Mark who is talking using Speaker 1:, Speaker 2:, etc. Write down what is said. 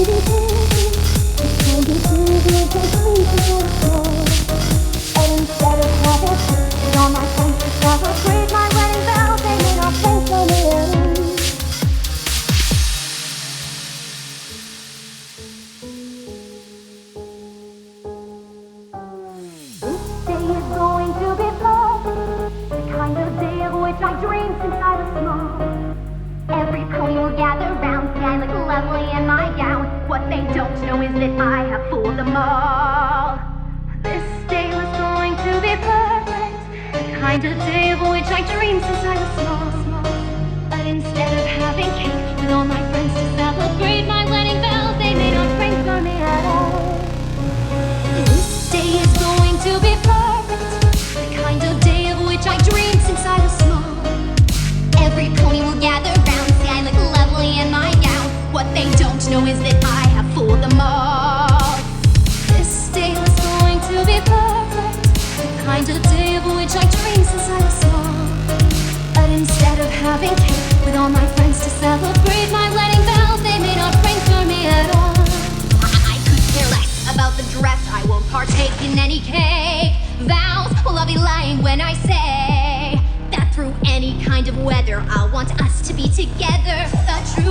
Speaker 1: I dream since I was small. Every pony will gather round, see I look lovely in my gown. What they don't know is that I have fooled them all. This day was going to be perfect, the kind of day of which I dreamed since I was small. But instead of having cake with all my friends to celebrate my wedding bells, they made no prank for me at all. This day is going to be perfect, the kind of day of which I dreamed since I was small. Every pony will gather round, see I look lovely in my gown. What they don't know is that I have fooled them all. This day was going to be perfect, the kind of day of which I dreamed since I was small. But instead of having cake with all my friends to celebrate my wedding bells, they made no prank for me at all. I could care less about the dress, I won't partake in any cake. Vows, well I'll be lying when I say that through any kind of weather, I want us to be together. The truth